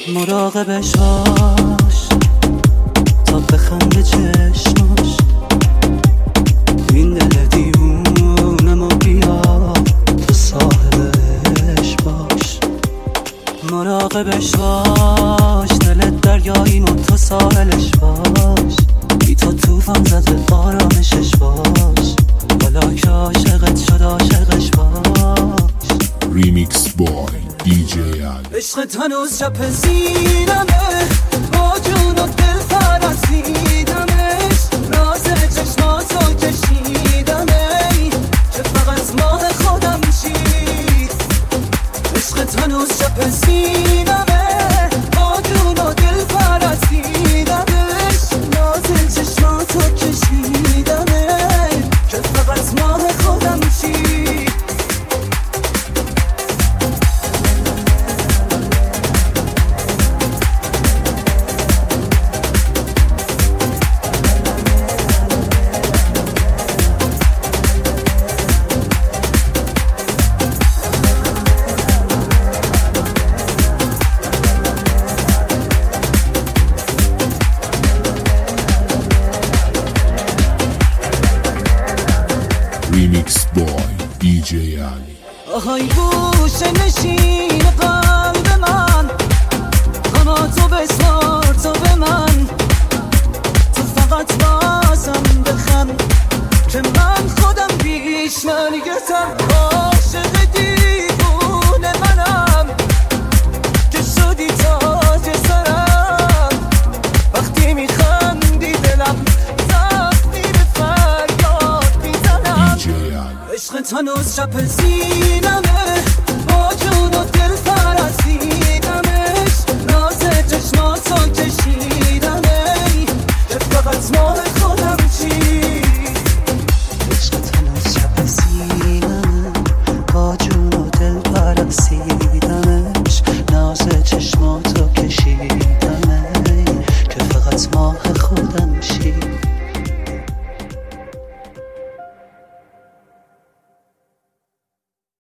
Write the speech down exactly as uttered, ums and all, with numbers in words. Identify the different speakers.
Speaker 1: مراقبش باش تا بخنده چشماش، این دل دیوونمو بیا تو صاحبش باش. مراقبش باش دلت دریاییم و تو ساحلش باش، بی تو توفان زده آرامشش باش، حالا که عاشقت شد عاشقش باش.
Speaker 2: ریمیکس بای دی جی علی.
Speaker 1: عشقت هنوز شب زیرمه، با جون و دل فرسیدمش، راز چشماتو کشیدمه که فقط ماه خودم چی. عشقت هنوز شب زیرمه، با جون و دل فرسیدمش، راز چشماتو کشیدمه که فقط ماه خودم چی.
Speaker 2: ریمیکس بای دی جی علی.
Speaker 1: آهای گوشه نشین قلب من، قناتو بسمار تو به من، تو فقط بازم بخن که من خودم بیش نرگتم. عاشق دیوون منم که شدی تاج سرم، وقتی میخندی دلم زخمی به فریاد میزنم.
Speaker 2: دی جی علی.
Speaker 1: عشقت هنوز شب زینمه، با جون و دل